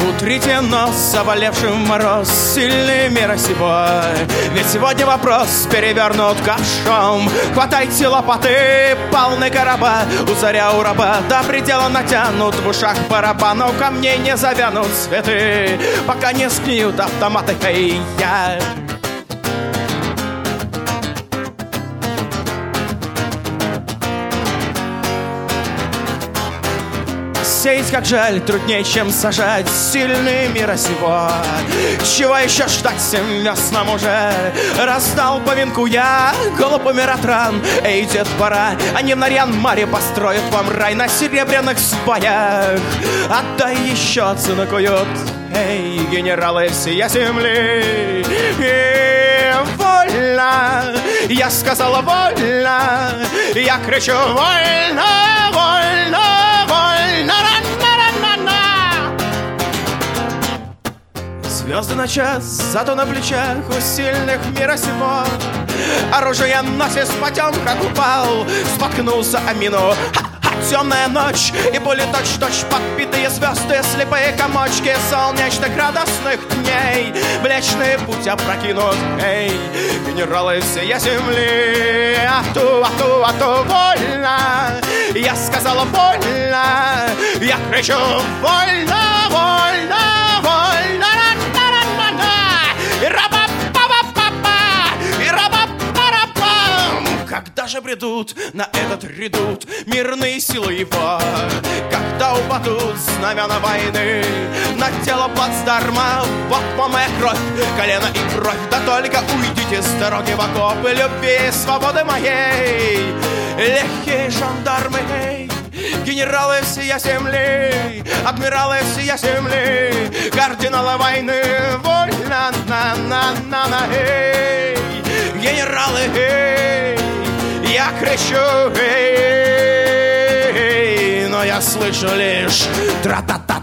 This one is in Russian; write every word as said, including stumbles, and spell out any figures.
Утрите нос, заболевшим мороз, сильный мира сего. Ведь сегодня вопрос перевернут ковшом. Хватайте лопаты, полны короба, у царя, у раба до предела натянут. В ушах барабанов камней не завянут цветы, пока не сгниют автоматы. Эй, я... Сеять, как жаль, труднее, чем сажать. Сильный мира сего. Чего еще ждать всем веснам уже? Раздал по венку я голубыми ратран. Эй, дед, пора, они в Нарьян-Маре построят вам рай на серебряных сваях. Отдай еще цену куют. Эй, генералы всей земли. И вольно, я сказала вольно. Я кричу вольно, вольно, вольно. Звезды на час, зато на плечах у сильных мира сего. Оружие носит в потемках упал, споткнулся о мину. Темная ночь и пули точь-точь подбитые звезды, слепые комочки солнечных радостных дней. Млечный путь опрокинут, эй, генералы всей земли. Ату, ату, ату, вольно, я сказала вольно. Я кричу вольно, вольно, вольно. Когда же бредут на этот редут мирные силы его? Когда упадут знамена войны на тело плацдарма? Вот по моя кровь, колено и кровь. Да только уйдите с дороги в окопы любви и свободы моей. Легкие жандармы, эй, генералы всей земли, адмиралы всей земли, кардиналы войны, вольно, на-на-на-на, эй, генералы, эй. Я кричу, эй, но я слышу лишь тра-та-та.